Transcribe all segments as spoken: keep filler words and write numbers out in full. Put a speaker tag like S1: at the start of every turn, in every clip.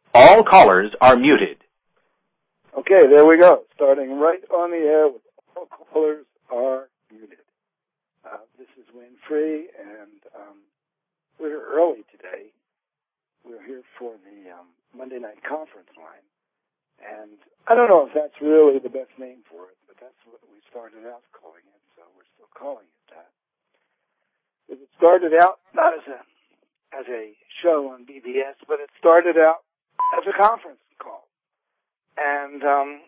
S1: All callers are muted.
S2: Okay, there we go. Starting right on the air with all callers are muted. Uh, this is Wayne Free, and um, we're here early today. We're here for the um, Monday night conference line. And I don't know if that's really the best name for it, but that's what we started out calling it, so we're still calling it that. It started out not as a as a show on B B S, but it started out as a conference call. And um,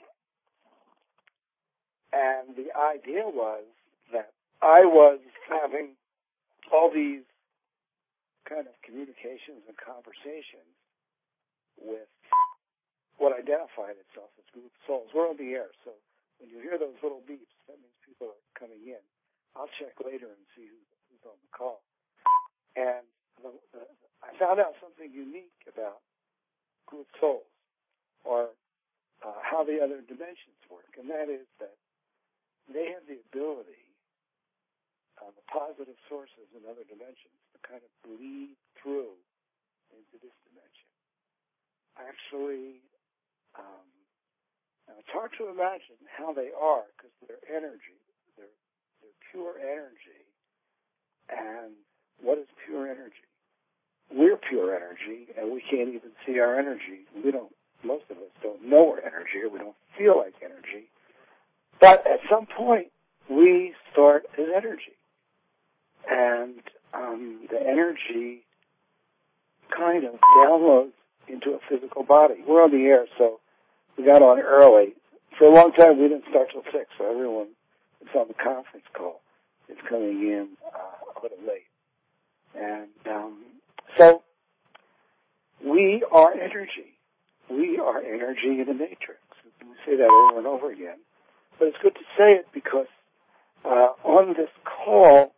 S2: and the idea was that I was having all these kind of communications and conversations with what identified itself as group souls. We're on the air, so when you hear those little beeps, that means people are coming in. I'll check later and see who's, who's on the call. And the, the, I found out something unique about group souls, or uh, how the other dimensions work, and that is that they have the ability, uh, the positive sources in other dimensions, to kind of bleed through into this dimension. Actually, um, now it's hard to imagine how they are because they're energy, they're, they're pure energy. And what is pure energy? We're pure energy, and we can't even see our energy. We don't. Most of us don't know our energy, or we don't feel like energy. But at some point, we start as energy, and um, the energy kind of downloads into a physical body. We're on the air, so we got on early. For a long time, we didn't start till six, so everyone that's on the conference call is coming in uh, a little late. And um, so we are energy. We are energy in the matrix. We say that over and over again. But it's good to say it because uh, on this call,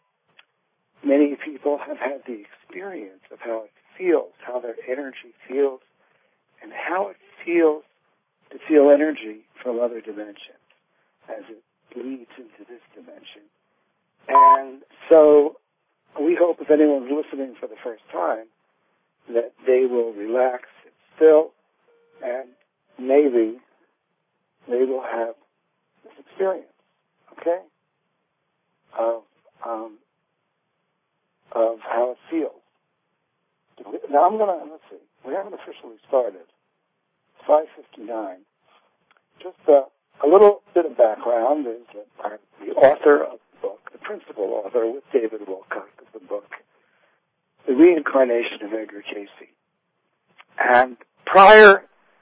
S2: many people have had the experience of how it feels, how their energy feels, and how it feels to feel energy from other dimensions as it bleeds into this dimension. And so we hope if anyone's listening for the first time that they will relax, sit still, and maybe they will have this experience, okay, of um, of how it feels. Now I'm going to, let's see, we haven't officially started. It's five fifty-nine. Just uh, a little bit of background is that I'm the author of the book, the principal author with David Wilcock of the book, The Reincarnation of Edgar Cayce. And prior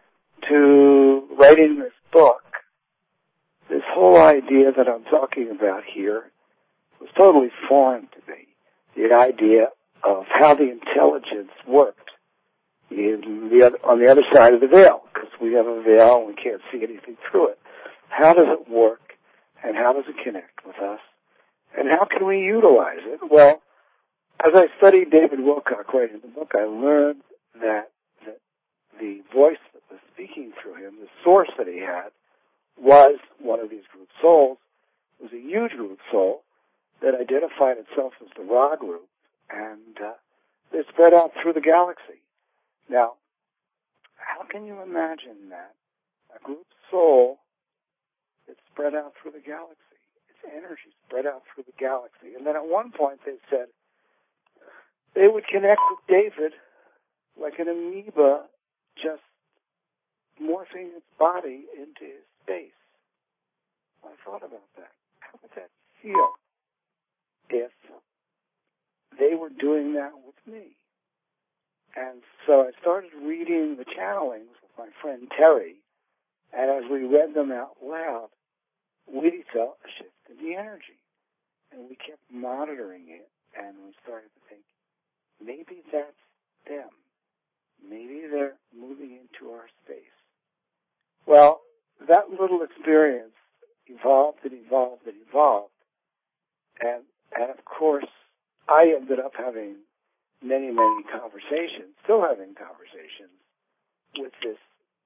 S2: to writing this book, this whole idea that I'm talking about here was totally foreign to me. The idea of how the intelligence worked in the other, on the other side of the veil, because we have a veil and we can't see anything through it. How does it work, and how does it connect with us, and how can we utilize it? Well, as I studied David Wilcock writing the book, I learned that, that the voice that was speaking through him, the source that he had, was one of these group souls. It was a huge group soul that identified itself as the Ra group, and uh, they spread out through the galaxy. Now, how can you imagine that? A group soul that spread out through the galaxy. Its energy spread out through the galaxy. And then at one point they said they would connect with David like an amoeba just morphing its body into his space. I thought about that. How would that feel if they were doing that with me? And so I started reading the channelings with my friend Terry, and as we read them out loud, we felt a shift in the energy. And we kept monitoring it, and we started to think, maybe that's them. Maybe they're moving into our space. Well, that little experience evolved and evolved and evolved. And, and of course, I ended up having many, many conversations, still having conversations with this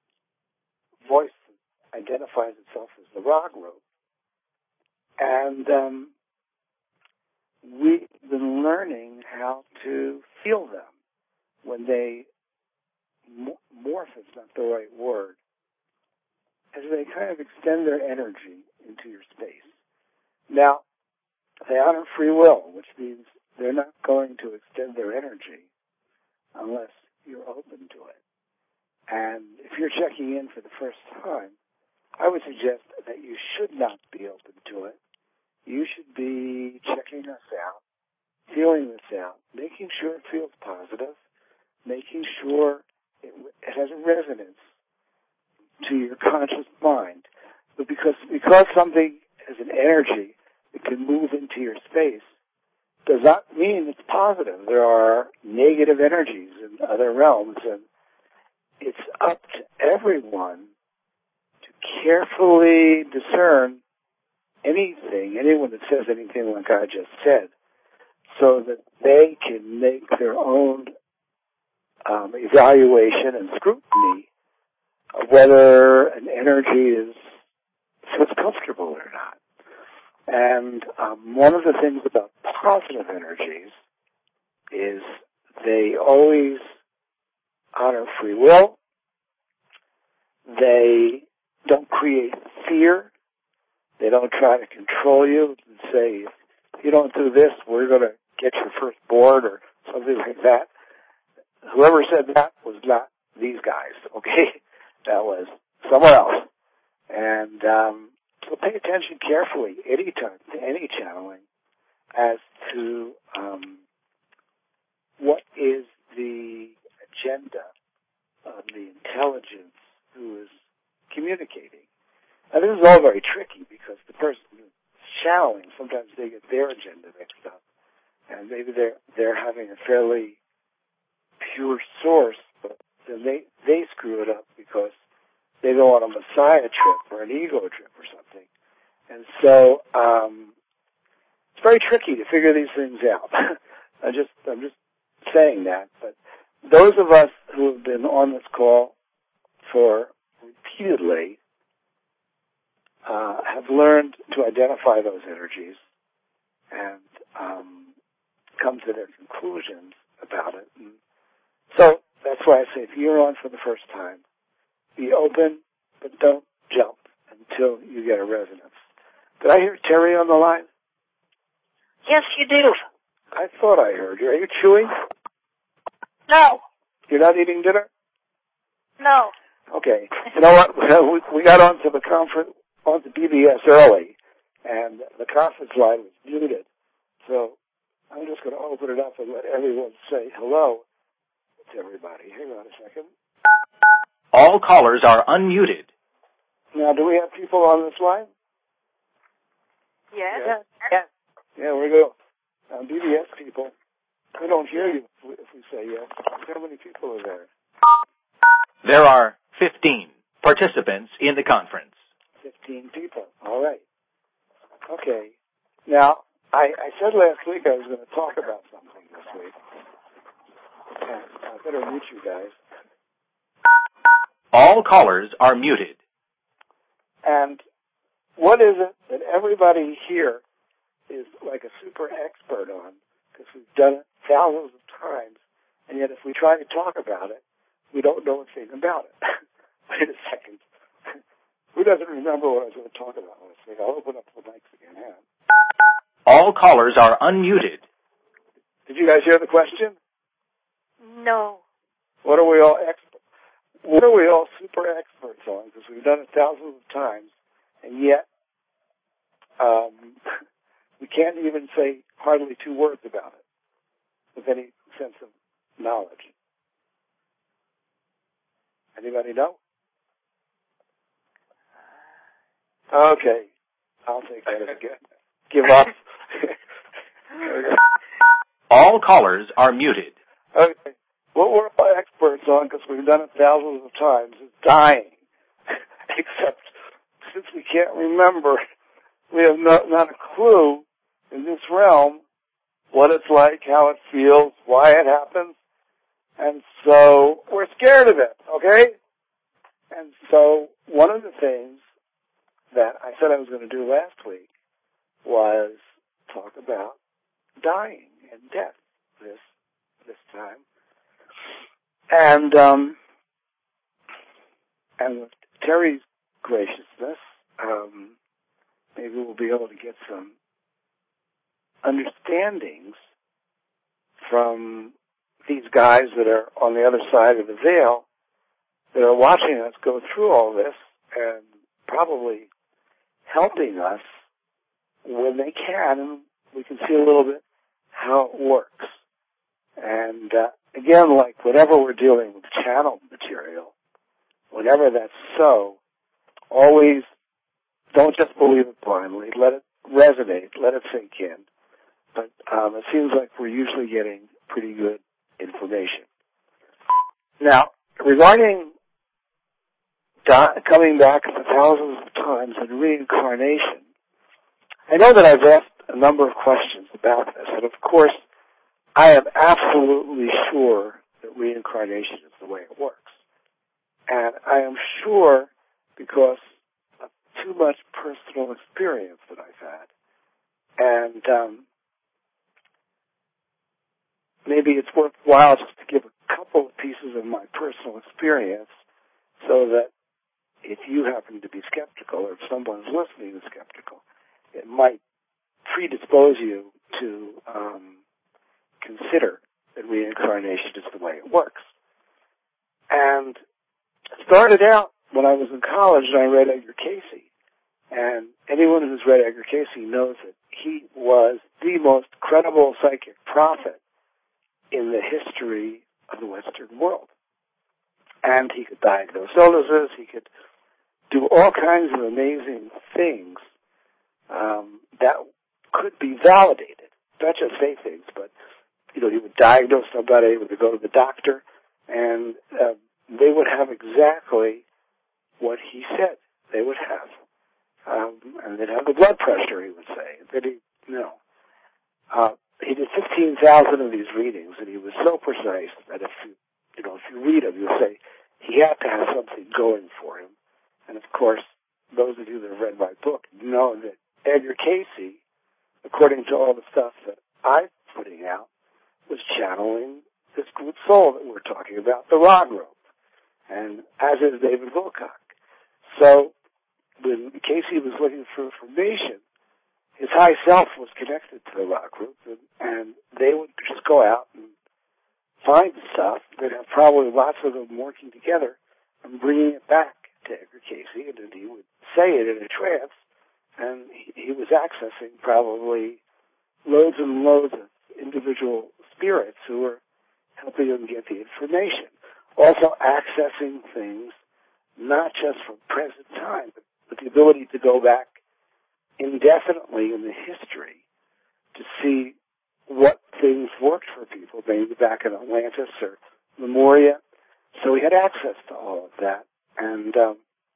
S2: voice that identifies itself as the Ra group. And um, we've been learning how to feel them when they m- morph is not the right word, as they kind of extend their energy into your space. Now, they honor free will, which means they're not going to extend their energy unless you're open to it. And if you're checking in for the first time, I would suggest that you should not be open to it. You should be checking us out, feeling this out, making sure it feels positive, making sure it, it has a resonance to your conscious mind. But because, because something is an energy that can move into your space, does not mean it's positive. There are negative energies in other realms, and it's up to everyone to carefully discern anything, anyone that says anything like I just said, so that they can make their own um, evaluation and scrutiny of whether an energy is feels comfortable or not. And um, one of the things about positive energies is they always honor free will. They don't create fear. They don't try to control you and say, if you don't do this, we're going to get your first board or something like that. Whoever said that was not these guys, okay? That was someone else. And um, so pay attention carefully anytime to any channeling as to um, what is the agenda of the intelligence who is communicating. Now, this is all very tricky because the person who's channeling, sometimes they get their agenda mixed up. And maybe they're, they're having a fairly pure source, but then they, they screw it up because they go on a messiah trip or an ego trip or something. And so, um, it's very tricky to figure these things out. I just, I'm just saying that. But those of us who have been on this call for repeatedly uh, have learned to identify those energies and um, come to their conclusions about it. And so that's why I say if you're on for the first time, be open, but don't jump until you get a resonance. Did I hear Terry on the line?
S3: Yes, you do.
S2: I thought I heard you. Are you chewing?
S3: No.
S2: You're not eating dinner?
S3: No.
S2: Okay. You know what? We got onto the conference, onto B B S early, and the conference line was muted. So I'm just going to open it up and let everyone say hello to everybody. Hang on a second.
S1: All callers are unmuted.
S2: Now, do we have people on this line?
S3: Yes.
S2: Yes.
S3: Yes.
S2: Yeah, we go. Uh, B B S people, we don't hear you if we, if we say yes. How many people are there?
S1: There are fifteen participants in the conference.
S2: fifteen people. All right. Okay. Now, I, I said last week I was going to talk about something this week. And I better mute you guys.
S1: All callers are muted.
S2: And what is it that everybody here is like a super expert on? Because we've done it thousands of times, and yet if we try to talk about it, we don't know a thing about it. Wait a second. Who doesn't remember what I was going to talk about last week? I'll open up the mics again. Yeah.
S1: All callers are unmuted.
S2: Did you guys hear the question?
S3: No.
S2: What are we all experts? What are we all super experts on? Because we've done it thousands of times, and yet um, we can't even say hardly two words about it with any sense of knowledge. Anybody know? Okay. I'll take that as a give, give up.
S1: All callers are muted.
S2: Okay. What we're all experts on, because we've done it thousands of times, is dying. Except since we can't remember, we have not, not a clue in this realm what it's like, how it feels, why it happens. And so we're scared of it, okay? And so one of the things that I said I was going to do last week was talk about dying and death this this time. And um, and with Terry's graciousness, um, maybe we'll be able to get some understandings from these guys that are on the other side of the veil that are watching us go through all this and probably helping us when they can, and we can see a little bit how it works. And uh, again, like whenever we're dealing with channel material, whenever that's so, always don't just believe it blindly. Let it resonate. Let it sink in. But um, it seems like we're usually getting pretty good information. Now, regarding di- coming back thousands of times and reincarnation, I know that I've asked a number of questions about this, and of course, I am absolutely sure that reincarnation is the way it works. And I am sure because of too much personal experience that I've had. And um, maybe it's worthwhile just to give a couple of pieces of my personal experience so that if you happen to be skeptical or if someone's listening is skeptical, it might predispose you to um, consider that reincarnation is the way it works. And it started out when I was in college and I read Edgar Cayce. And anyone who's read Edgar Cayce knows that he was the most credible psychic prophet in the history of the Western world. And he could diagnose illnesses, he could do all kinds of amazing things um, that could be validated. Not just say things, but, you know, he would diagnose somebody, would go to the doctor, and uh, they would have exactly what he said they would have. Um, and they'd have the blood pressure, he would say. That he, you know, uh, he did fifteen thousand of these readings, and he was so precise that if you, you know, if you read him, you'll say he had to have something going for him. And of course, those of you that have read my book know that Edgar Cayce, according to all the stuff that I'm putting out, was channeling this group soul that we're talking about, the Ra Group, and as is David Wilcock. So when Cayce was looking for information, his high self was connected to the Ra Group, and, and they would just go out and find stuff. They'd have probably lots of them working together and bringing it back to Edgar Cayce, and then he would say it in a trance, and he, he was accessing probably loads and loads of individual spirits who were helping him get the information. Also accessing things not just from present time, but with the ability to go back indefinitely in the history to see what things worked for people, maybe back in Atlantis or Lemuria. So he had access to all of that, and um,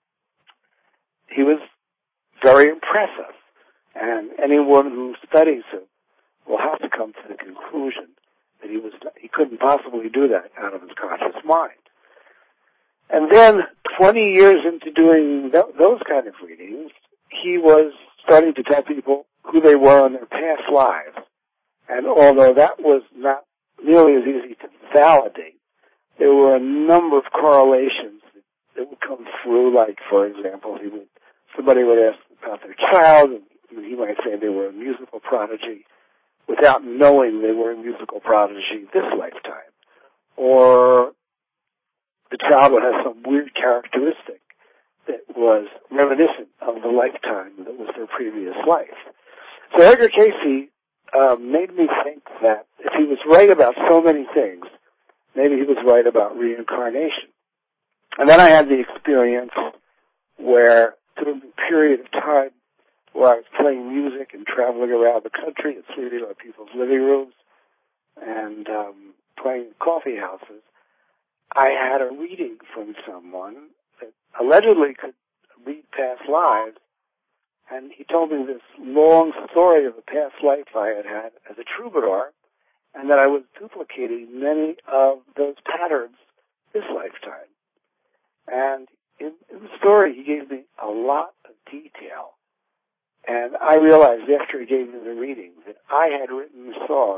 S2: he was very impressive. And anyone who studies him will have to come to the conclusion that he was he couldn't possibly do that out of his conscious mind. And then, twenty years into doing th- those kind of readings, he was starting to tell people who they were in their past lives. And although that was not nearly as easy to validate, there were a number of correlations that, that would come through. Like, for example, he would somebody would ask about their child, and he might say they were a musical prodigy without knowing they were a musical prodigy this lifetime. Or the child would have some weird characteristic that was reminiscent of the lifetime that was their previous life. So Edgar Cayce um, made me think that if he was right about so many things, maybe he was right about reincarnation. And then I had the experience where, through the period of time where I was playing music and traveling around the country and sleeping in people's living rooms and um, playing in coffee houses, I had a reading from someone that allegedly could read past lives, and he told me this long story of a past life I had had as a troubadour, and that I was duplicating many of those patterns this lifetime. And in, in the story, he gave me a lot of detail, and I realized after he gave me the reading that I had written a song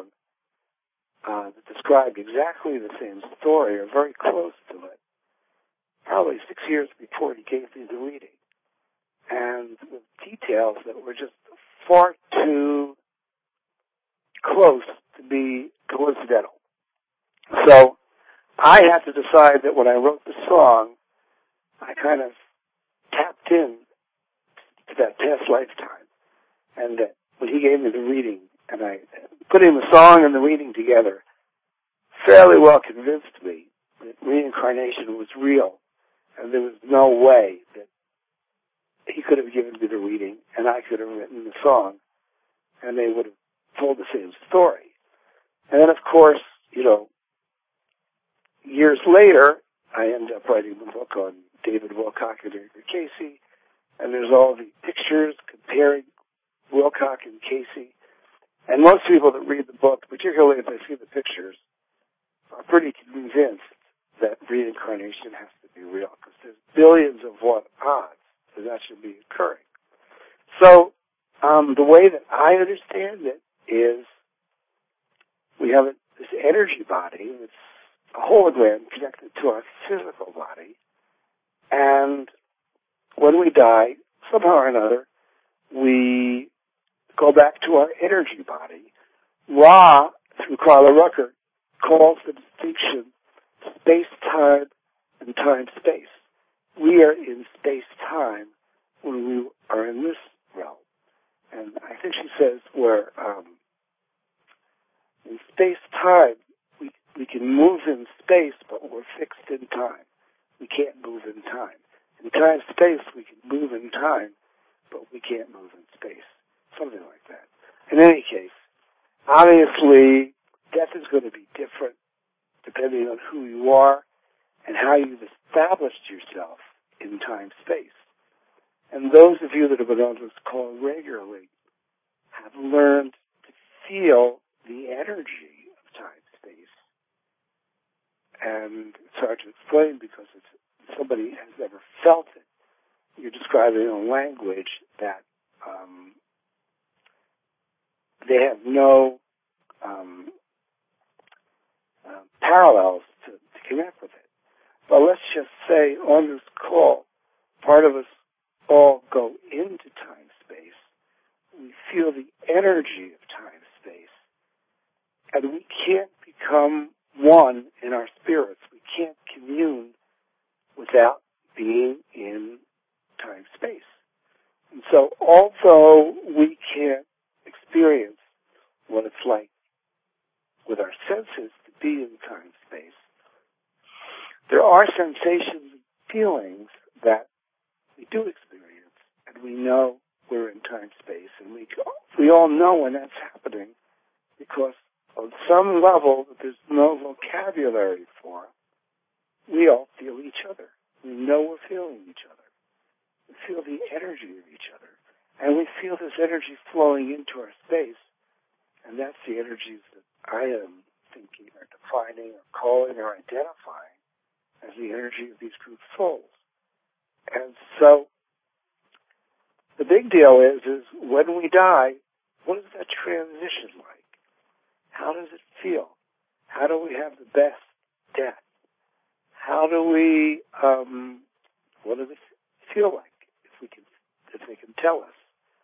S2: uh, that described exactly the same story, or very close to it, probably six years before he gave me the reading, and with details that were just far too close to be coincidental. So I had to decide that when I wrote the song, I kind of tapped in to that past lifetime, and that when he gave me the reading, and I putting the song and the reading together, fairly well convinced me that reincarnation was real, and there was no way that he could have given me the reading and I could have written the song, and they would have told the same story. And then, of course, you know, years later, I ended up writing the book on David Wilcock and Edgar Cayce, and there's all the pictures comparing Wilcock and Cayce. And most people that read the book, particularly if they see the pictures, are pretty convinced that reincarnation has to be real, because there's billions of what odds that that should be occurring. So um, the way that I understand it is we have a, this energy body that's a hologram connected to our physical body, and when we die, somehow or another, we go back to our energy body. Ra, through Carla Rucker, calls the distinction space-time and time-space. We are in space-time when we are in this realm. And I think she says we're um, in space-time, we, we can move in space, but we're fixed in time. We can't move in time. In time-space, we can move in time, but we can't move in space. Something like that. In any case, obviously, death is going to be different depending on who you are and how you've established yourself in time-space. And those of you that have been on this call regularly have learned to feel the energy of time-space. And it's hard to explain because it's, somebody has never felt it. You're describing in a language that um, they have no um, uh, parallels to, to connect with it. But let's just say on this call, part of us all go into time-space. We feel the energy of time-space. And we can't become one in our spirits. We can't commune without being in time-space. And so although we can't experience what it's like with our senses to be in time-space, there are sensations and feelings that we do experience, and we know we're in time-space, and we we all know when that's happening because on some level that there's no vocabulary for, we all feel each other. We know we're feeling each other. We feel the energy of each other, and we feel this energy flowing into our space, and that's the energies that I am thinking or defining or calling or identifying as the energy of these group souls. And so the big deal is, is when we die, what is that transition like? How does it feel? How do we have the best death? How do we, um, what does it feel like, if we can, if they can tell us,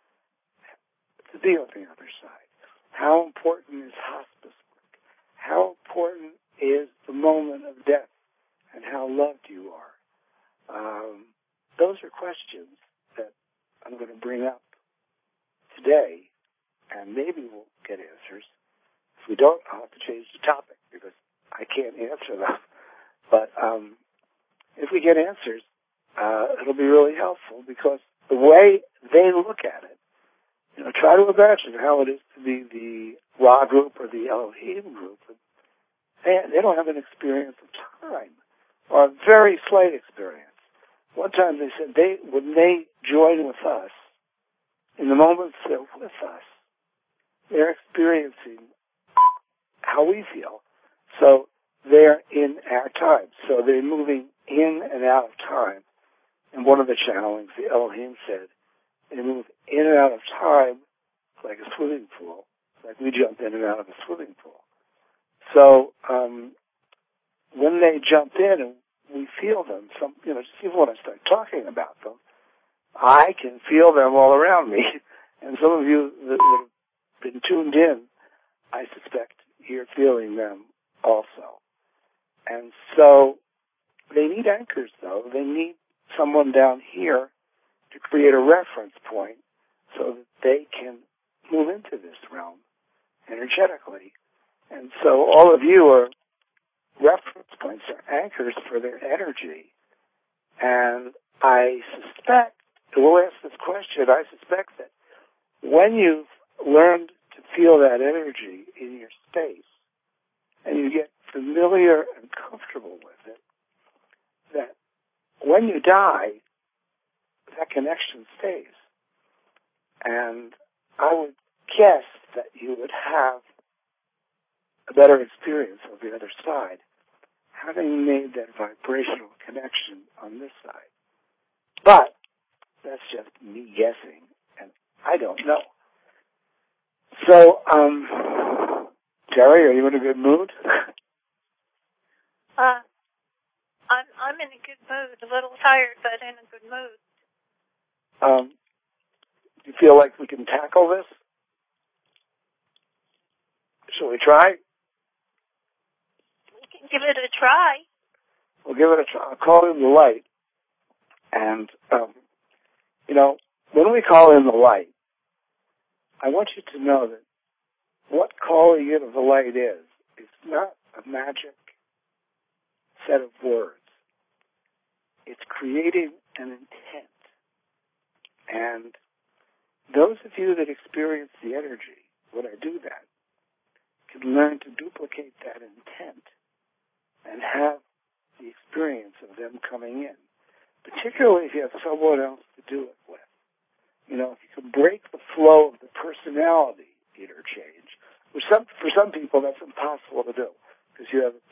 S2: to be on the other side? How important is hospice work? How important is the moment of death and how loved you are? Um, those are questions that I'm going to bring up today, and maybe we'll get answers. If we don't, I'll have to change the topic because I can't answer them. But um, if we get answers, uh, it'll be really helpful because the way they look at it, you know, try to imagine how it is to be the Ra group or the Elohim group. They, they don't have an experience of time or a very slight experience. One time they said they when they join with us, in the moments they're with us, they're experiencing how we feel. So they're in our time. So they're moving in and out of time. And one of the channelings, the Elohim said, they move in and out of time like a swimming pool, like we jump in and out of a swimming pool. So um, when they jump in and we feel them. Some, you know, just even when I start talking about them, I can feel them all around me. And some of you that have been tuned in, I suspect you're feeling them also. And so they need anchors, though. They need someone down here to create a reference point so that they can move into this realm energetically. And so all of you are reference points, are anchors for their energy. And I suspect, we'll ask this question, I suspect that when you've learned to feel that energy in your space and you get familiar and comfortable with it, that when you die, that connection stays. And I would guess that you would have a better experience on the other side, having made that vibrational connection on this side. But that's just me guessing, and I don't know. So, um, Terry, are you in a good mood?
S3: Uh, I'm I'm in a good mood. A little tired, but in a good mood.
S2: Um, do you feel like we can tackle this? Shall we try?
S3: We can give it a try.
S2: We'll give it a try. I'll call in the light. And, um, you know, when we call in the light, I want you to know that what calling in of the light is, it's not a magic set of words. It's creating an intent. And those of you that experience the energy, when I do that, can learn to duplicate that intent and have the experience of them coming in, particularly if you have someone else to do it with. You know, if you can break the flow of the personality interchange, which some, for some people that's impossible to do because you have a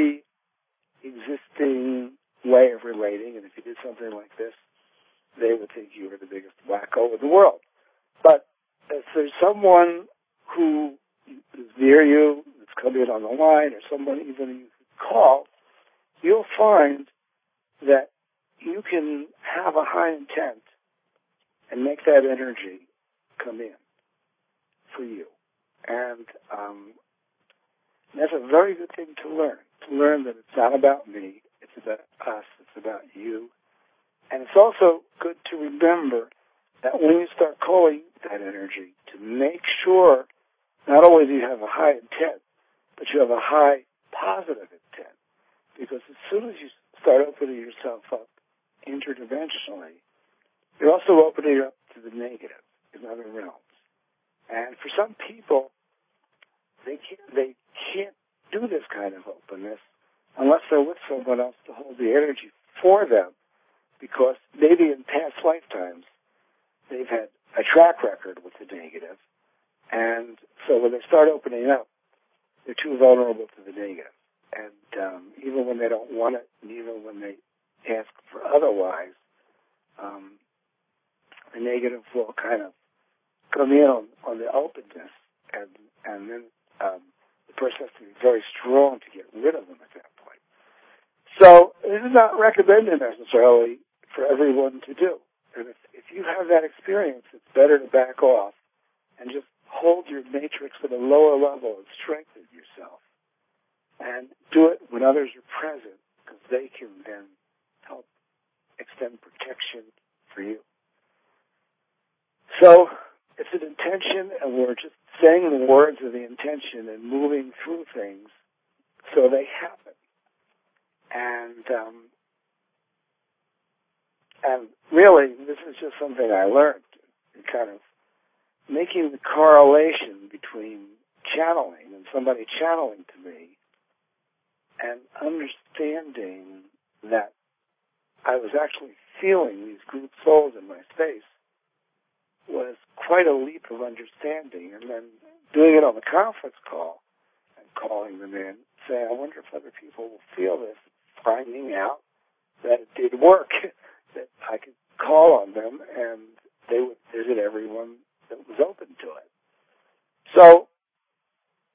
S2: pre-existing way of relating, and if you did something like this, they would think you were the biggest wacko in the world. But if there's someone who is near you, that's coming in on the line, or someone even you could call, you'll find that you can have a high intent and make that energy come in for you. And um, that's a very good thing to learn, to learn that it's not about me, it's about us, it's about you. And it's also good to remember that when you start calling that energy, to make sure not only do you have a high intent, but you have a high positive intent. Because as soon as you start opening yourself up interdimensionally, you're also opening up to the negative in other realms. And for some people, they can't, they can't do this kind of openness unless they're with someone else to hold the energy for them, because maybe in past lifetimes they've had a track record with the negative, and so when they start opening up, they're too vulnerable to the negative. And um, even when they don't want it, and even when they ask for otherwise, um, the negative will kind of come in on, on the openness, and and then um, the person has to be very strong to get rid of them at that point. So this is not recommended necessarily for everyone to do. And if, if you have that experience, it's better to back off and just hold your matrix at a lower level and strengthen yourself. And do it when others are present, because they can then help extend protection for you. So it's an intention, and we're just saying the words of the intention and moving through things so they happen. And um, and really, this is just something I learned, kind of making the correlation between channeling and somebody channeling to me and understanding that I was actually feeling these group souls in my space was quite a leap of understanding. And then doing it on the conference call and calling them in, saying, I wonder if other people will feel this, finding out that it did work, that I could call on them and they would visit everyone that was open to it. So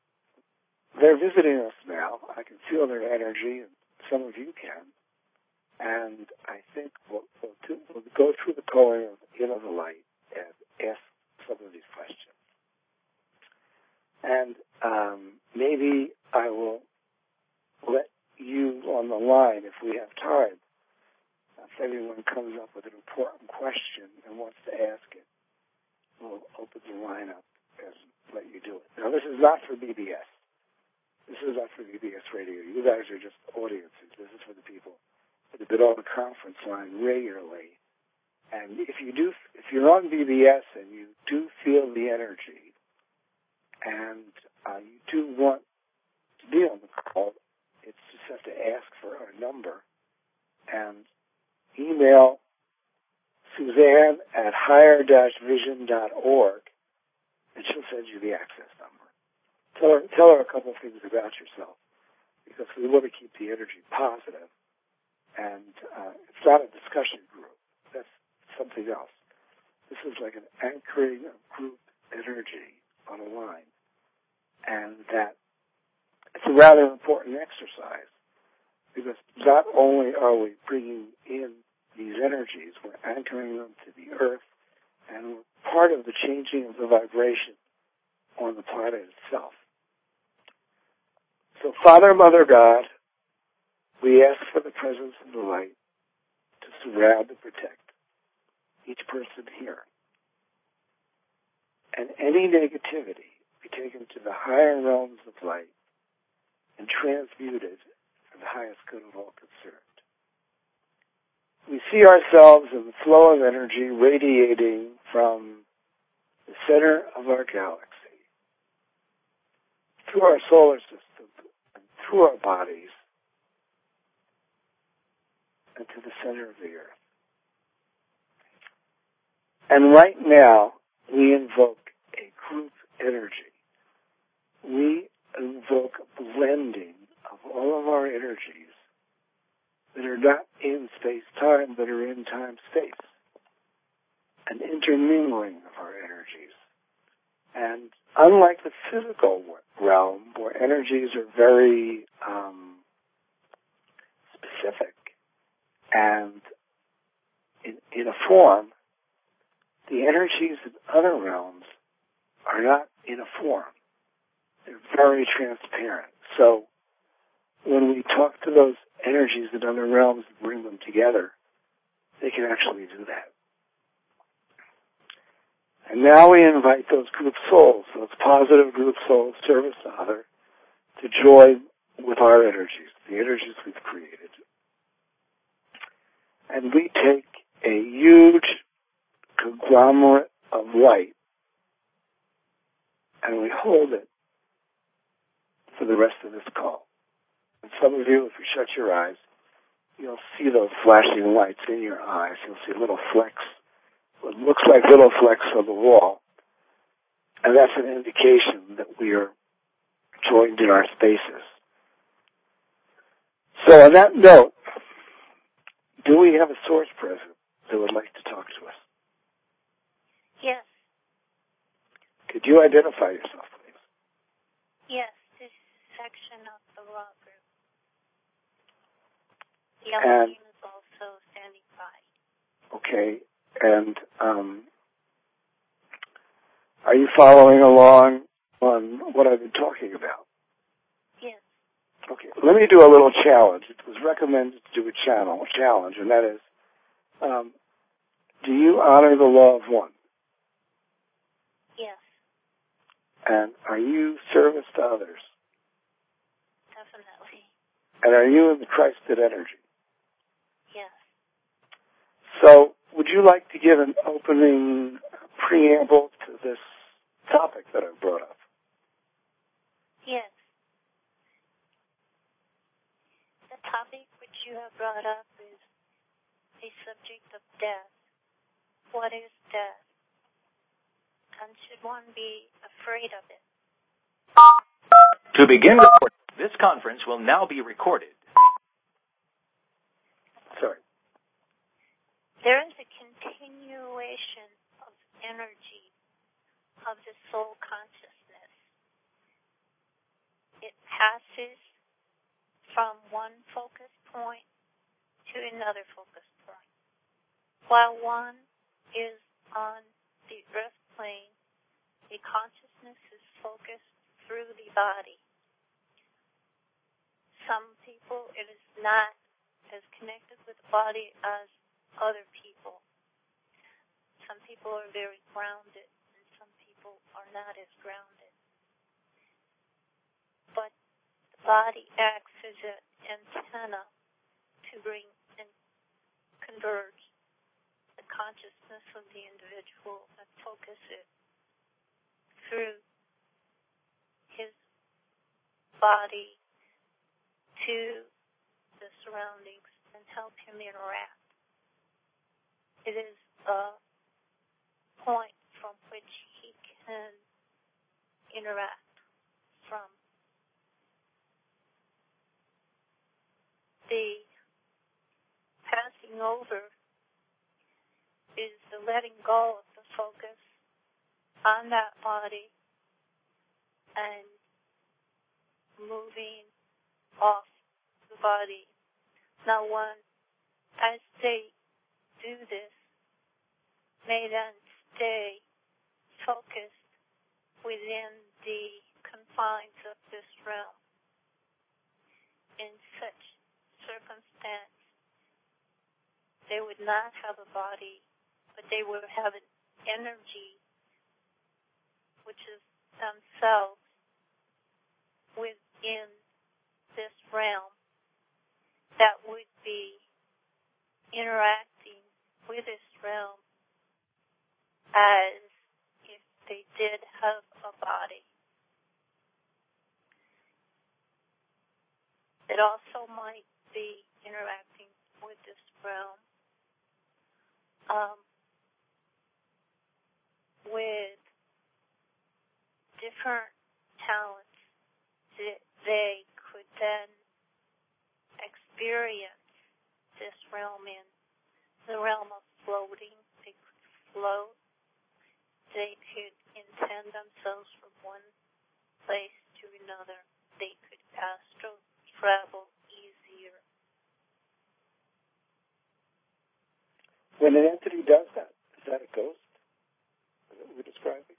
S2: they're visiting us now. I can feel their energy, and some of you can. And I think we'll, we'll, do, we'll go through the calling of Inner the Light and ask some of these questions. And um, maybe I will let you on the line, if we have time, if anyone comes up with an important question and wants to ask it, we'll open the line up and let you do it. Now, this is not for B B S. This is not for B B S radio. You guys are just audiences. This is for the people that have been on the conference line regularly. And if you do, if you're on B B S and you do feel the energy, and uh, you do want to be on the call, it's just have to ask for our number and email Suzanne at higher dash vision dot org, and she'll send you the access number. Tell her, tell her a couple of things about yourself, because we want to keep the energy positive. And uh, it's not a discussion group. That's something else. This is like an anchoring of group energy on a line. And that it's a rather important exercise, because not only are we bringing in these energies, we're anchoring them to the earth, and we're part of the changing of the vibration on the planet itself. So, Father, Mother, God, we ask for the presence of the light to surround and protect each person here. And any negativity be taken to the higher realms of light and transmuted for the highest good of all concerned. We see ourselves in the flow of energy radiating from the center of our galaxy, through our solar system, and through our bodies, and to the center of the earth. And right now, we invoke a group energy. We invoke a blending of all of our energies that are not in space-time, but are in time-space, an intermingling of our energies. And unlike the physical realm, where energies are very um, specific and in, in a form, the energies in other realms are not in a form. They're very transparent. So when we talk to those energies in other realms and bring them together, they can actually do that. And now we invite those group souls, those positive group souls, service to other, to join with our energies, the energies we've created. And we take a huge conglomerate of light and we hold it for the rest of this call. And some of you, if you shut your eyes, you'll see those flashing lights in your eyes. You'll see little flecks, what looks like little flecks on the wall. And that's an indication that we are joined in our spaces. So on that note, do we have a source present that would like to talk to us?
S3: Yes.
S2: Could you identify yourself, please?
S3: Yes, this section of the Raw Group. The other team is also standing by.
S2: Okay, and um, are you following along on what I've been talking about?
S3: Yes.
S2: Okay, let me do a little challenge. It was recommended to do a channel, a challenge, and that is, um, do you honor the law of one?
S3: Yes.
S2: And are you service to others?
S3: Definitely.
S2: And are you in the Christed energy?
S3: Yes.
S2: So, would you like to give an opening preamble to this topic that I brought up?
S3: Yes. The topic which you have brought up is the subject of death. What is death? And should one be afraid of it?
S1: To begin recording, this conference will now be recorded.
S2: Sorry.
S3: There is a continuation of energy of the soul consciousness. It passes from one focus point to to another focus point. While one is on the earth plane, the consciousness is focused through the body. Some people, it is not as connected with the body as other people. Some people are very grounded, and some people are not as grounded. But the body acts as an antenna to bring and converge the consciousness of the individual and focus it through his body to the surroundings and help him interact. It is a point from which he can interact from. The passing over is the letting go of the focus on that body and moving off the body. Now one, as they do this, may then stay focused within the confines of this realm. In such circumstance, they would not have a body, but they would have an energy, which is themselves within this realm, that would be interacting with this realm as if they did have a body. It also might be interacting with this realm um, with different talents that they could then experience this realm in. The realm of floating, they could float. They could intend themselves from one place to another. They could astral travel easier.
S2: When an entity does that, is that a ghost? Is that what we're describing?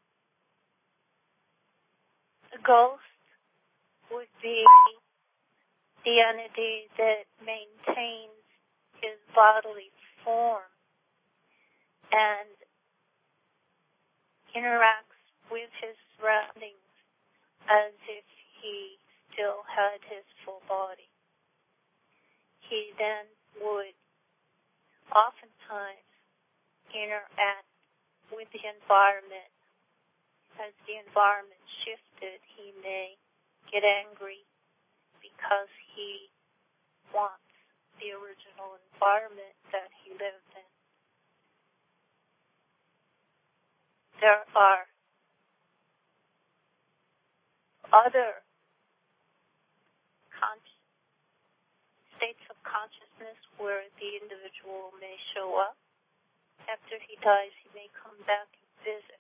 S3: A ghost would be the entity that maintains his bodily form and interacts with his surroundings as if he still had his full body. He then would oftentimes interact with the environment. As the environment shifted, he may get angry because he wants the original environment that he lived in. There are other con- states of consciousness where the individual may show up. After he dies, he may come back and visit.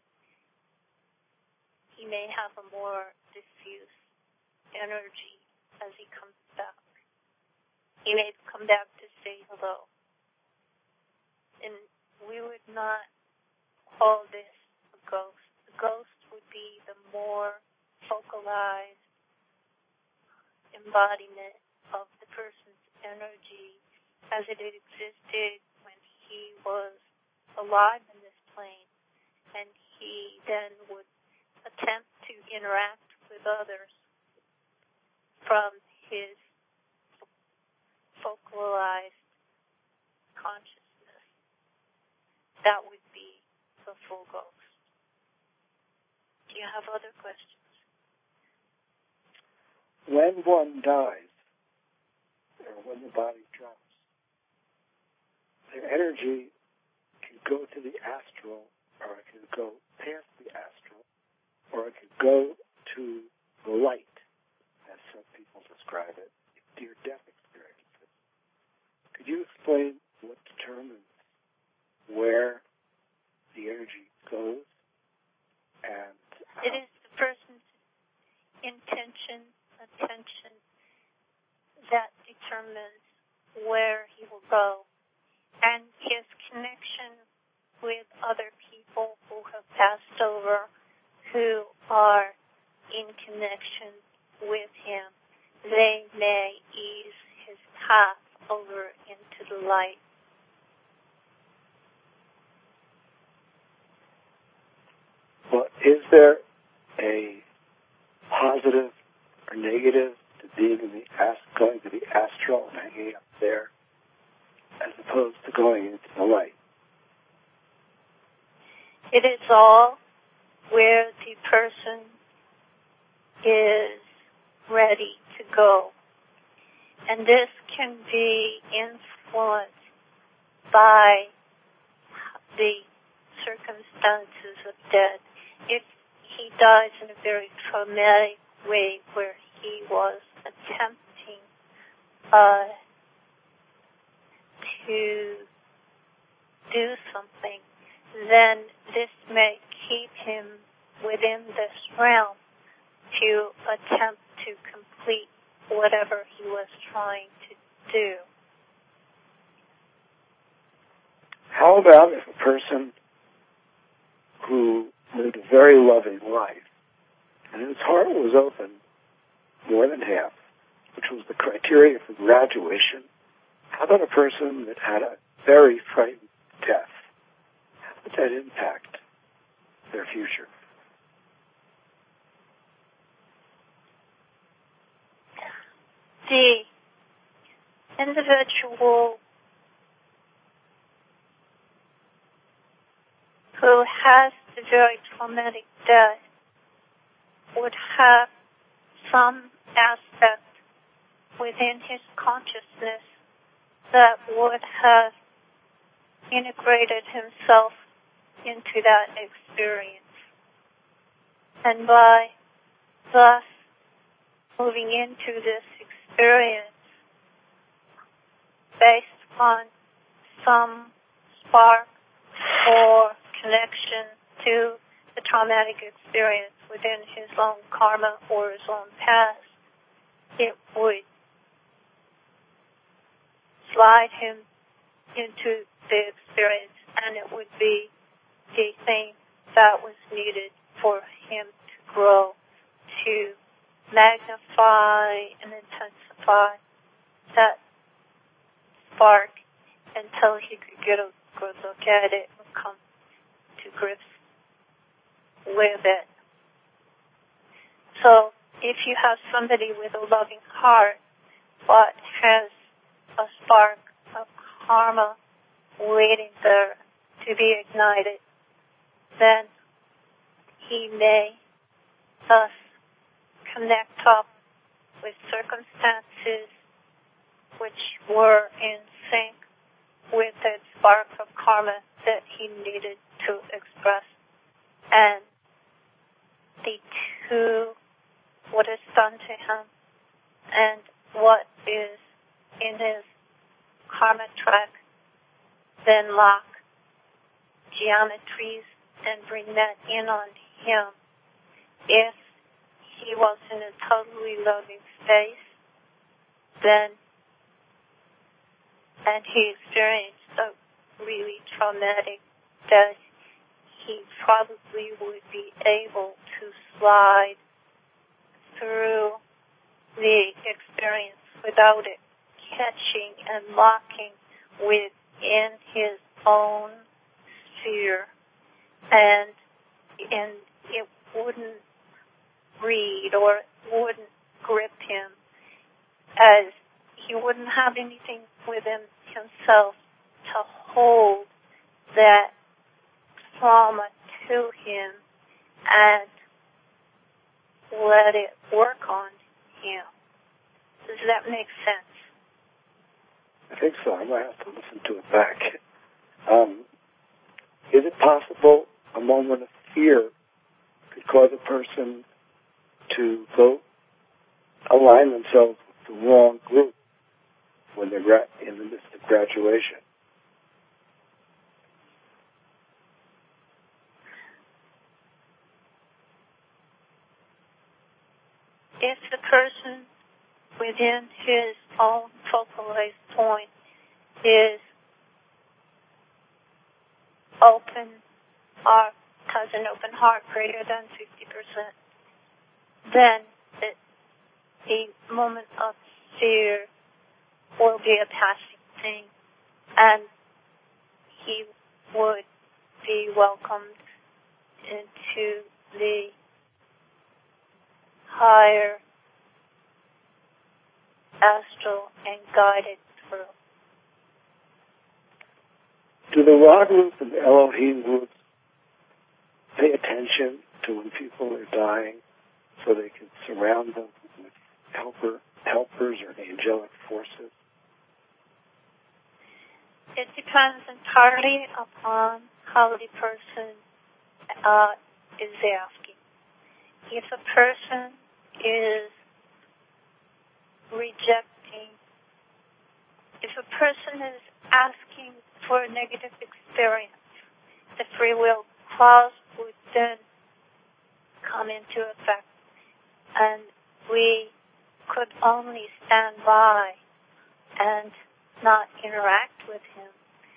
S3: He may have a more diffuse energy as he comes back. He may come back to say hello. And we would not call this a ghost. A ghost would be the more focalized embodiment of the person's energy as it existed when he was alive in this plane, and he then would attempt to interact with others from his focalized consciousness. That would be the full ghost. Do you have other questions?
S2: When one dies, or when the body drops, their energy can go to the astral, or it can go past the astral, or it can go to the light, as some people describe it, near-death experiences. Could you explain what determines where the energy goes and how?
S3: It is the person's intention, attention, that determines where grow, and his connection with other people who have passed over, who are in connection with him, they may ease his path over into the light.
S2: Well, is there a positive or negative to being in the ast- going to the astral and hanging up there, as opposed to going into the light?
S3: It is all where the person is ready to go. And this can be influenced by the circumstances of death. If he dies in a very traumatic way where he was attempting uh, to do something, then this may keep him within this realm to attempt to complete whatever he was trying to do.
S2: How about if a person who lived a very loving life and whose heart was open more than half, which was the criteria for graduation, how about a person that had a very frightened death? How would that impact their future?
S3: The individual who has the very traumatic death would have some aspect within his consciousness that would have integrated himself into that experience. And by thus moving into this experience based on some spark or connection to the traumatic experience within his own karma or his own past, it would slide him into the experience, and it would be the thing that was needed for him to grow, to magnify and intensify that spark until he could get a good look at it and come to grips with it. So if you have somebody with a loving heart but has a spark of karma waiting there to be ignited, then he may thus connect up with circumstances which were in sync with that spark of karma that he needed to express. And the two, what is done to him and what is in his karma track, then lock geometries and bring that in on him. If he was in a totally loving space, then, and he experienced a really traumatic death, he probably would be able to slide through the experience without it catching and locking within his own sphere, and and it wouldn't read or wouldn't grip him, as he wouldn't have anything within himself to hold that trauma to him and let it work on him. Does that make sense?
S2: I think so. I might have to listen to it back. Um, is it possible a moment of fear could cause a person to go align themselves with the wrong group when they're gra- in the midst of graduation?
S3: If the person within his own focalized point is open or has an open heart greater than fifty percent, then it, the moment of fear will be a passing thing, and he would be welcomed into the higher astral and guided through.
S2: Do the Ra group and the Elohim groups pay attention to when people are dying so they can surround them with helper, helpers or angelic forces?
S3: It depends entirely upon how the person uh, is asking. If a person is rejecting, if a person is asking for a negative experience, the free will clause would then come into effect, and we could only stand by and not interact with him.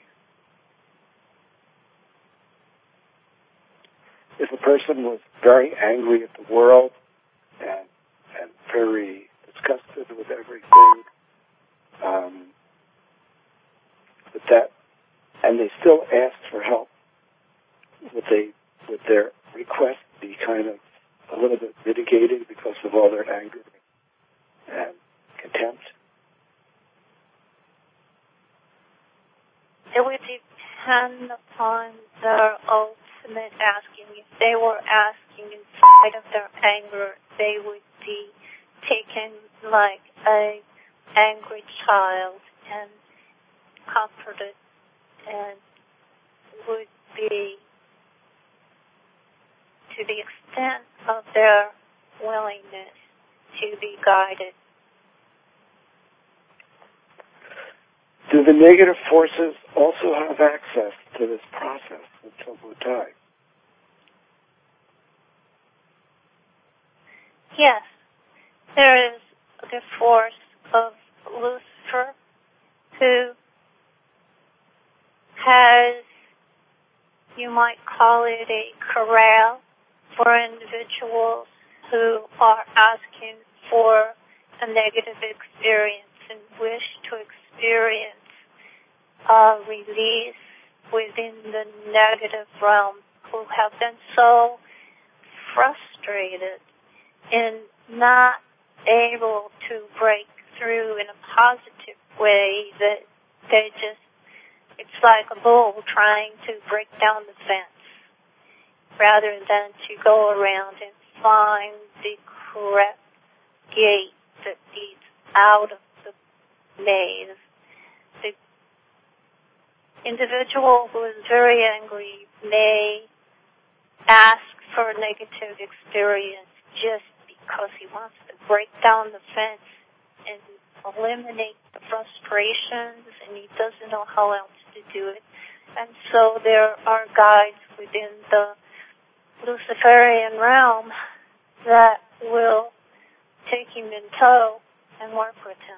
S2: If a person was very angry at the world and and very disgusted with everything, um, but that, and they still asked for help, would they, would their request be kind of a little bit mitigated because of all their anger and contempt?
S3: It would depend upon their ultimate asking. If they were asking in spite of their anger, they would be taken like a angry child and comforted, and would be, to the extent of their willingness, to be guided.
S2: Do the negative forces also have access to this process until we die?
S3: Yes. There is the force of Lucifer, who has, you might call it a corral for individuals who are asking for a negative experience and wish to experience a release within the negative realm, who have been so frustrated in not able to break through in a positive way that they just, it's like a bull trying to break down the fence rather than to go around and find the correct gate that leads out of the maze. The individual who is very angry may ask for a negative experience just because he wants to break down the fence and eliminate the frustrations, and he doesn't know how else to do it. And so there are guides within the Luciferian realm that will take him in tow and work with him.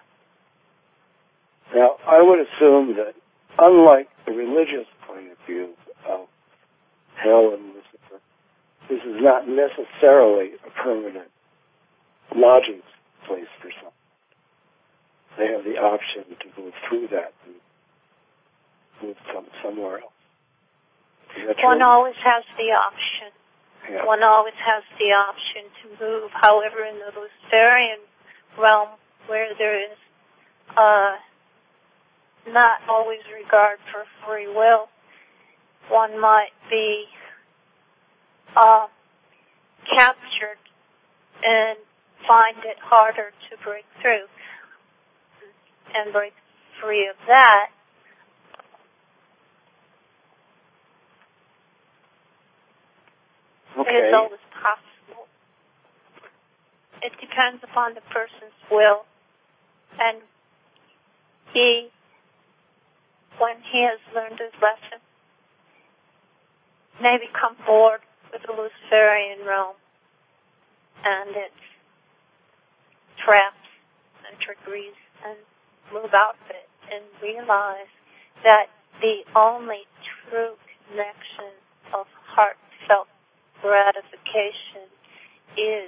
S2: Now, I would assume that, unlike the religious point of view of hell and Lucifer, this is not necessarily a permanent lodging place for someone. They have the option to move through that and move some, somewhere else. Is that true?
S3: One always has the option.
S2: Yeah.
S3: One always has the option to move. However, in the Luciferian realm, where there is uh, not always regard for free will, one might be uh, captured and find it harder to break through and break free of that.
S2: Okay.
S3: It is always possible. It depends upon the person's will, and he, when he has learned his lesson, may become bored with the Luciferian realm and its traps and trickeries and move out of it and realize that the only true connection of heartfelt gratification is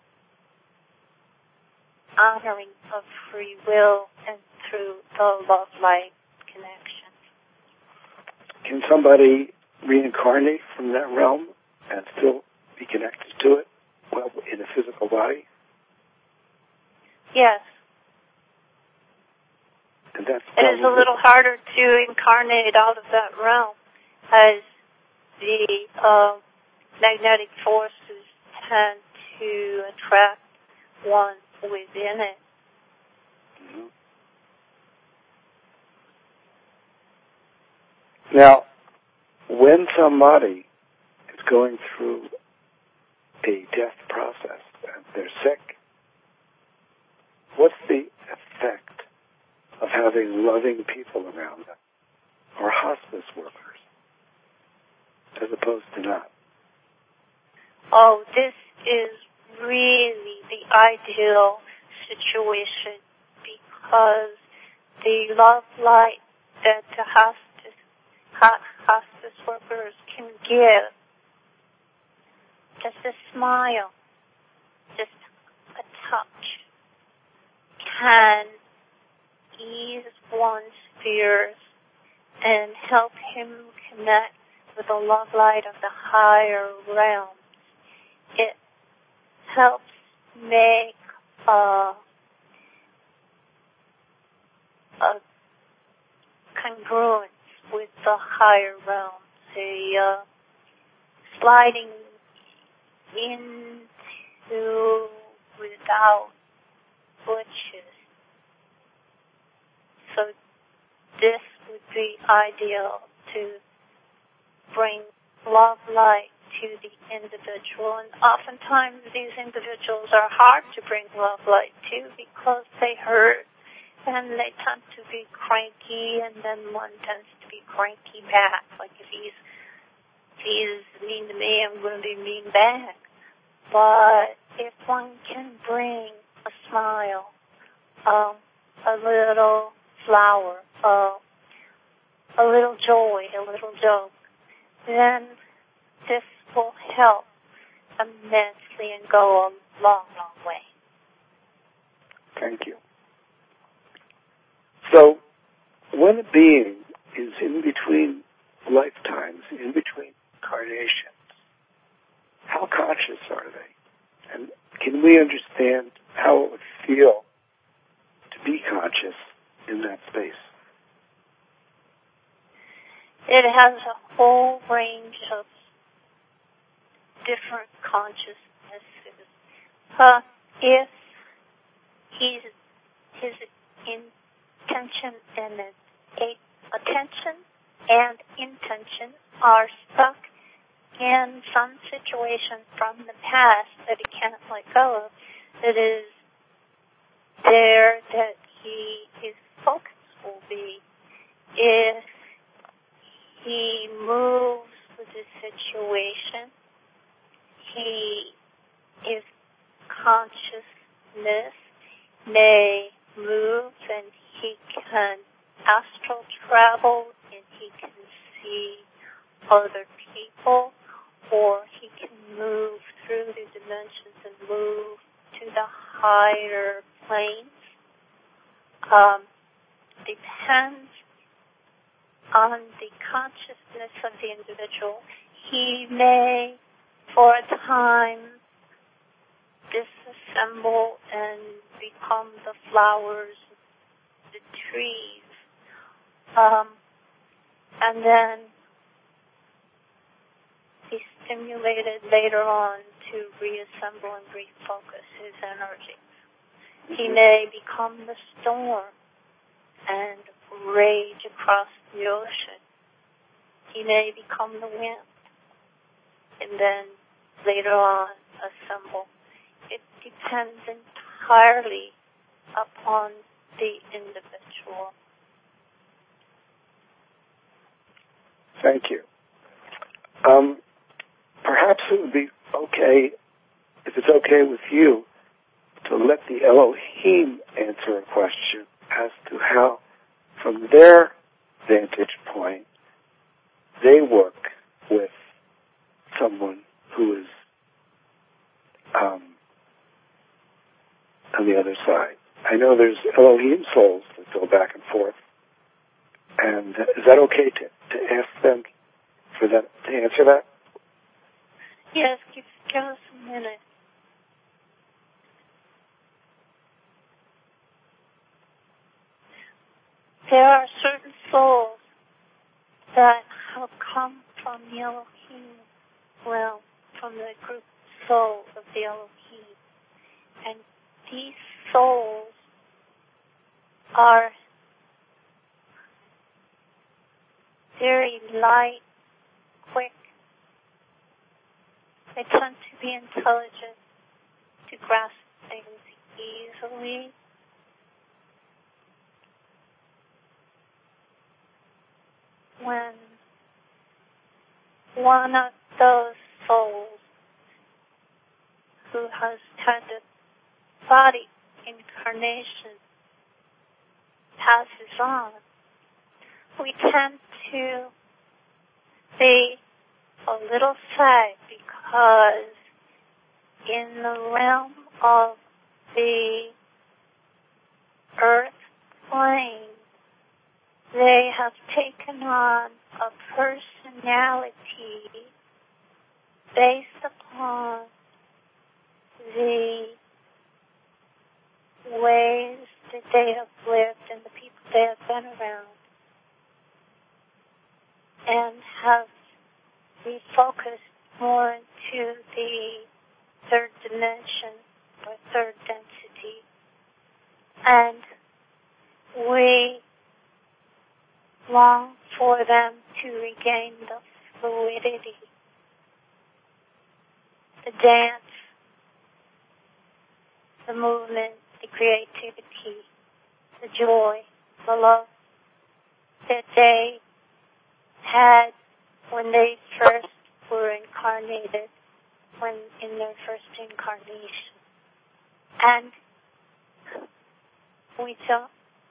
S3: honoring of free will and through the love light connection.
S2: Can somebody reincarnate from that realm and still be connected to it, well, in a physical body?
S3: Yes.
S2: And that's
S3: it is a little harder to incarnate out of that realm, as the uh, magnetic forces tend to attract one within it.
S2: Mm-hmm. Now, when somebody is going through a death process and they're sick, what's the effect of having loving people around them, or hospice workers, as opposed to not?
S3: Oh, this is really the ideal situation, because the love light that the hospice, hospice workers can give, just a smile, just a touch, can ease one's fears and help him connect with the love light of the higher realms. It helps make uh, a congruence with the higher realms, a uh, sliding into without glitches. So this would be ideal to bring love light to the individual. And oftentimes these individuals are hard to bring love light to because they hurt and they tend to be cranky, and then one tends to be cranky back. Like if he's, if he's mean to me, I'm going to be mean back. But if one can bring a smile, um, a little flower, uh, a little joy, a little joke, then this will help immensely and go a long, long way.
S2: Thank you. So, when a being is in between lifetimes, in between incarnations, how conscious are they? And can we understand how it would feel to be conscious in that space?
S3: It has a whole range of different consciousnesses. Uh, if he's, his intention and his attention and intention are stuck in some situation from the past that he can't let go of, it is there that he, his focus will be. If he moves with the situation, he, his consciousness may move and he can astral travel and he can see other people, or he can move through the dimensions and move to the higher planes. Um, depends on the consciousness of the individual. He may, for a time, disassemble and become the flowers, the trees, um, and then be stimulated later on to reassemble and refocus his energy. He may become the storm and rage across the ocean. He may become the wind and then later on assemble. It depends entirely upon the individual.
S2: Thank you. Um, perhaps it would be okay, if it's okay with you, to let the Elohim answer a question as to how from their vantage point, they work with someone who is um, on the other side. I know there's Elohim souls that go back and forth. And is that okay to, to ask them for that, to answer that?
S3: Yes, give, give us a minute. There are certain souls that have come from the Elohim realm, from the group soul of the Elohim. And these souls are very light, quick. They tend to be intelligent, to grasp things easily. When one of those souls who has had a body incarnation passes on, we tend to be a little sad because in the realm of the earth plane, they have taken on a personality based upon the ways that they have lived and the people they have been around, and have refocused more into the third dimension or third density. And we long for them to regain the fluidity, the dance, the movement, the creativity, the joy, the love that they had when they first were incarnated, when in their first incarnation. And we don't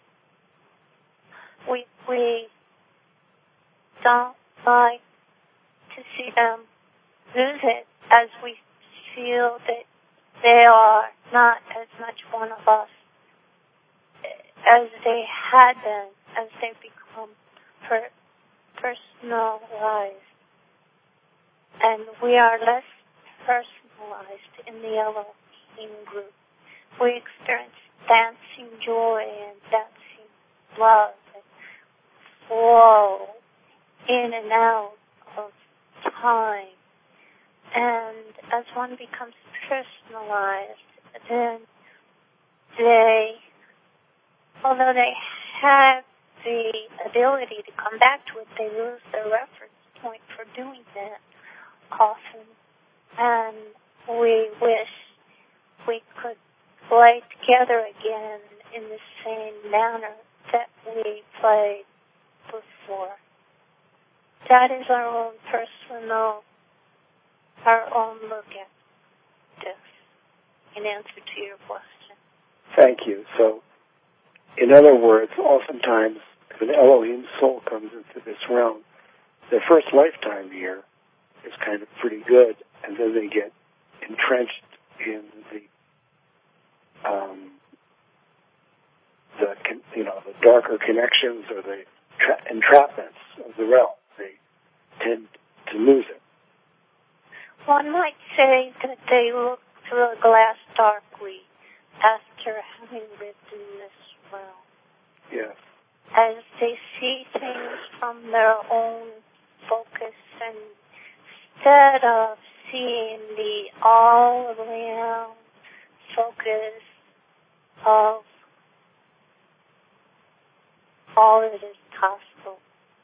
S3: we we don't like to see them lose it, as we feel that they are not as much one of us as they had been, as they become per- personalized. And we are less personalized in the Elohim group. We experience dancing joy and dancing love and flow in and out of time. And as one becomes personalized, then they, although they have the ability to come back to it, they lose their reference point for doing that often. And we wish we could play together again in the same manner that we played before. That is our own personal, our own look at this in answer to your question.
S2: Thank you. So, in other words, oftentimes if an Elohim soul comes into this realm, their first lifetime here is kind of pretty good, and then they get entrenched in the um, the you know the darker connections or the tra- entrapments of the realm. They tend to lose it.
S3: One might say that they look through a glass darkly after having lived in this realm.
S2: Yes.
S3: As they see things from their own focus, and instead of seeing the all-around focus of all that is possible.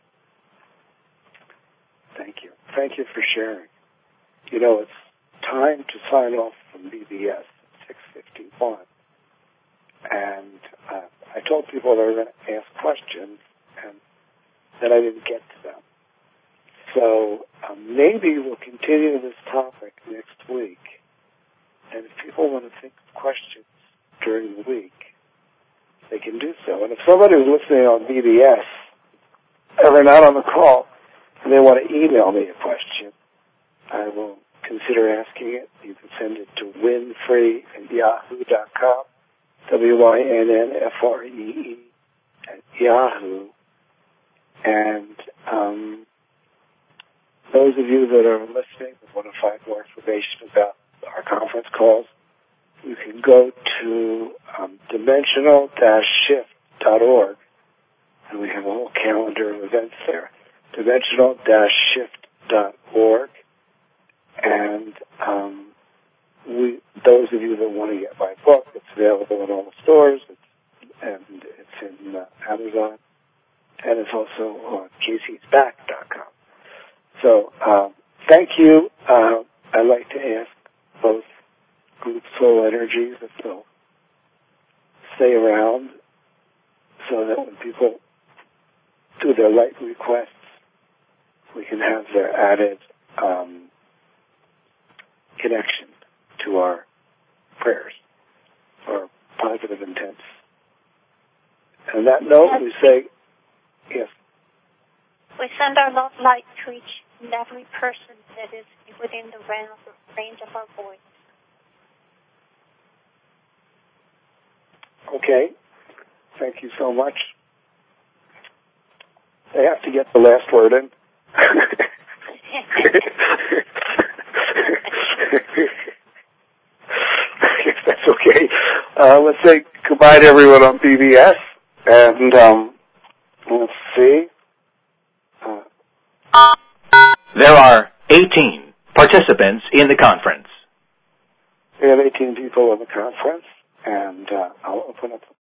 S2: Thank you. Thank you for sharing. You know, it's time to sign off from B B S at six fifty-one. And uh, I told people they were going to ask questions, and then I didn't get to them. So um, maybe we'll continue this topic next week. And if people want to think of questions during the week, they can do so. And if somebody is listening on B B S, and they're not on the call, and they want to email me a question, I will consider asking it. You can send it to winfree at yahoo dot com, W Y N N F R E E at Yahoo. And um, those of you that are listening and want to find more information about our conference calls, you can go to um, dimensional dash shift dot org, and we have a whole calendar of events there, dimensional dash shift dot org. And um, we, those of you that want to get my book, it's available in all the stores, it's, and it's in uh, Amazon, and it's also on Casey's Back dot com. So um, thank you. Uh, I'd like to ask both Group Soul Energies if they'll stay around so that when people do their light requests, we can have their added um, connection to our prayers or positive intents. And on that note, we say, yes.
S3: We send our love light to each and every person that is within the range of our voice.
S2: Okay. Thank you so much. They have to get the last word in. That's okay. Uh, let's say goodbye to everyone on B B S. And um, let's see. Uh,
S1: There are eighteen participants in the conference.
S2: We have eighteen people in the conference, and uh, I'll open up